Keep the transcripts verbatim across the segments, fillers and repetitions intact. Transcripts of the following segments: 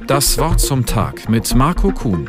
Das Wort zum Tag mit Marco Kuhn.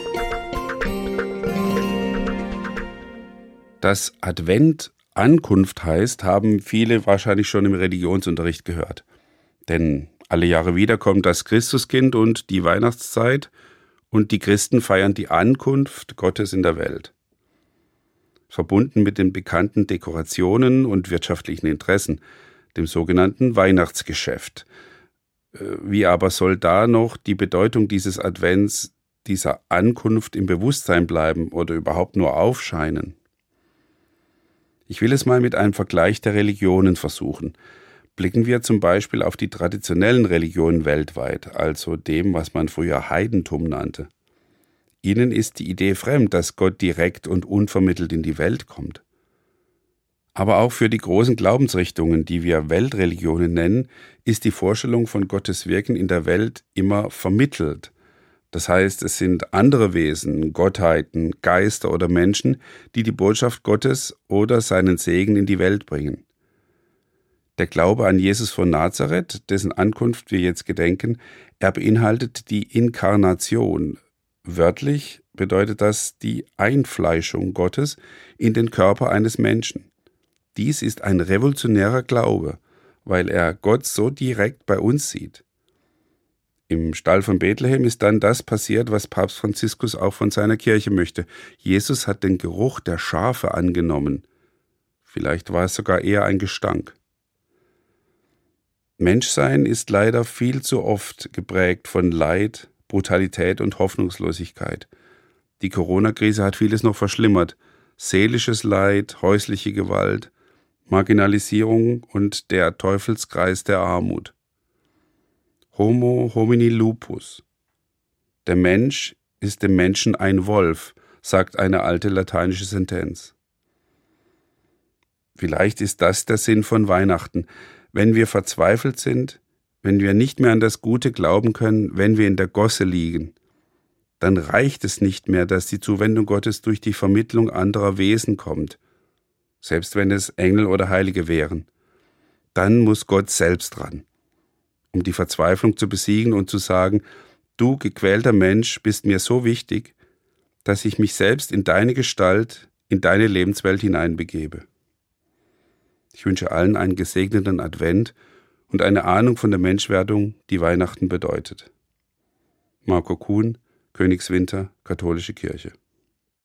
Dass Advent Ankunft heißt, haben viele wahrscheinlich schon im Religionsunterricht gehört. Denn alle Jahre wieder kommt das Christuskind und die Weihnachtszeit und die Christen feiern die Ankunft Gottes in der Welt. Verbunden mit den bekannten Dekorationen und wirtschaftlichen Interessen, dem sogenannten Weihnachtsgeschäft. Wie aber soll da noch die Bedeutung dieses Advents, dieser Ankunft im Bewusstsein bleiben oder überhaupt nur aufscheinen? Ich will es mal mit einem Vergleich der Religionen versuchen. Blicken wir zum Beispiel auf die traditionellen Religionen weltweit, also dem, was man früher Heidentum nannte. Ihnen ist die Idee fremd, dass Gott direkt und unvermittelt in die Welt kommt. Aber auch für die großen Glaubensrichtungen, die wir Weltreligionen nennen, ist die Vorstellung von Gottes Wirken in der Welt immer vermittelt. Das heißt, es sind andere Wesen, Gottheiten, Geister oder Menschen, die die Botschaft Gottes oder seinen Segen in die Welt bringen. Der Glaube an Jesus von Nazareth, dessen Ankunft wir jetzt gedenken, er beinhaltet die Inkarnation. Wörtlich bedeutet das die Einfleischung Gottes in den Körper eines Menschen. Dies ist ein revolutionärer Glaube, weil er Gott so direkt bei uns sieht. Im Stall von Bethlehem ist dann das passiert, was Papst Franziskus auch von seiner Kirche möchte. Jesus hat den Geruch der Schafe angenommen. Vielleicht war es sogar eher ein Gestank. Menschsein ist leider viel zu oft geprägt von Leid, Brutalität und Hoffnungslosigkeit. Die Corona-Krise hat vieles noch verschlimmert. Seelisches Leid, häusliche Gewalt, Marginalisierung und der Teufelskreis der Armut. Homo homini lupus. Der Mensch ist dem Menschen ein Wolf, sagt eine alte lateinische Sentenz. Vielleicht ist das der Sinn von Weihnachten. Wenn wir verzweifelt sind, wenn wir nicht mehr an das Gute glauben können, wenn wir in der Gosse liegen, dann reicht es nicht mehr, dass die Zuwendung Gottes durch die Vermittlung anderer Wesen kommt, selbst wenn es Engel oder Heilige wären. Dann muss Gott selbst ran, um die Verzweiflung zu besiegen und zu sagen, du gequälter Mensch bist mir so wichtig, dass ich mich selbst in deine Gestalt, in deine Lebenswelt hineinbegebe. Ich wünsche allen einen gesegneten Advent und eine Ahnung von der Menschwerdung, die Weihnachten bedeutet. Marco Kuhn, Königswinter, Katholische Kirche.